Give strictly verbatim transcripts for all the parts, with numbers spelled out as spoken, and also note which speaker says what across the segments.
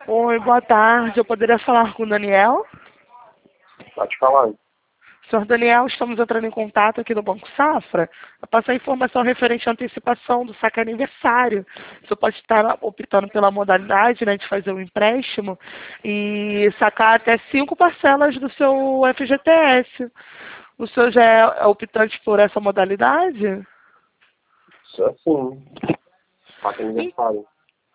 Speaker 1: Oi, boa tarde. Eu poderia falar com o Daniel?
Speaker 2: Pode falar.
Speaker 1: Senhor Daniel, estamos entrando em contato aqui do Banco Safra para passar informação referente à antecipação do saque aniversário. Você pode estar optando pela modalidade, né, de fazer um empréstimo e sacar até cinco parcelas do seu F G T S. O senhor já é optante por essa modalidade?
Speaker 2: Isso é sim. Saque aniversário.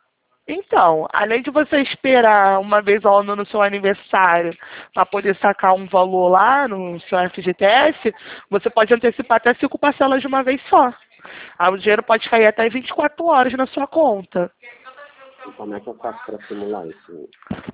Speaker 1: Então, além de você esperar uma vez ao ano no seu aniversário para poder sacar um valor lá no seu F G T S, você pode antecipar até cinco parcelas de uma vez só. Aí o dinheiro pode cair até vinte e quatro horas na sua conta.
Speaker 2: E como é que eu faço para simular isso?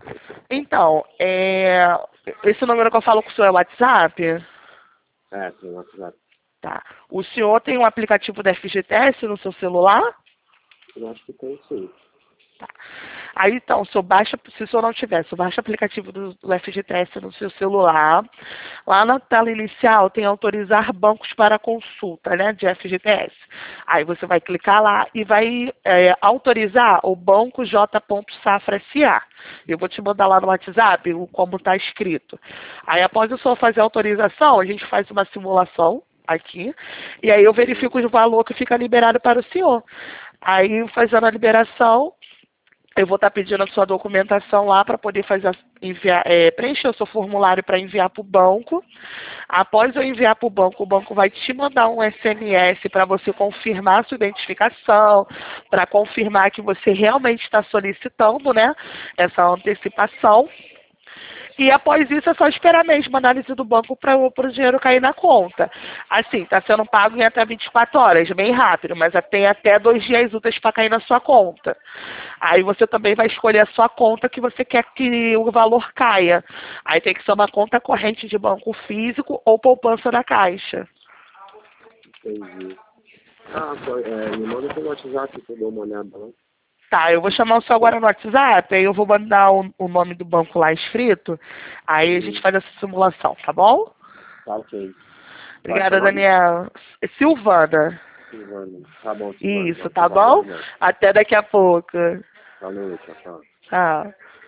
Speaker 1: Então, é... esse número que eu falo com o senhor é o WhatsApp?
Speaker 2: É, tem o WhatsApp.
Speaker 1: Tá. O senhor tem um aplicativo da F G T S no seu celular?
Speaker 2: Eu acho que tem sim.
Speaker 1: Tá. Aí então, o senhor baixa, se o senhor não tiver, o senhor baixa o aplicativo do, do F G T S no seu celular. Lá na tela inicial tem autorizar bancos para consulta, né, de F G T S. Aí você vai clicar lá e vai é, autorizar o banco J. Safra S A. Eu vou te mandar lá no WhatsApp o- como está escrito. Aí após o senhor fazer a autorização, a gente faz uma simulação aqui, e aí eu verifico o valor que fica liberado para o senhor. Aí, fazendo a liberação, eu vou estar pedindo a sua documentação lá para poder fazer, a- enviar, é, preencher o seu formulário para enviar para o banco. Após eu enviar para o banco, o banco vai te mandar um S M S para você confirmar a sua identificação, para confirmar que você realmente está solicitando, né, essa antecipação. E após isso é só esperar mesmo a análise do banco para o dinheiro cair na conta. Assim, está sendo pago em até vinte e quatro horas, bem rápido, mas tem até dois dias úteis para cair na sua conta. Aí você também vai escolher a sua conta que você quer que o valor caia. Aí tem que ser uma conta corrente de banco físico ou poupança na caixa.
Speaker 2: Entendi. Ah, pô, é, me manda pelo WhatsApp que eu dou uma olhada lá.
Speaker 1: Tá, eu vou chamar o senhor agora no WhatsApp, aí eu vou mandar o, o nome do banco lá escrito, aí a gente
Speaker 2: Sim.
Speaker 1: faz essa simulação, tá bom?
Speaker 2: Tá ok. Qual é seu
Speaker 1: Obrigada,
Speaker 2: nome?
Speaker 1: Daniel. Silvana.
Speaker 2: Silvana. Tá bom, Silvana.
Speaker 1: Isso,
Speaker 2: Vou te
Speaker 1: tá bom?
Speaker 2: aguardar.
Speaker 1: Até daqui a pouco.
Speaker 2: Valeu, tchau, tchau.
Speaker 1: Tchau.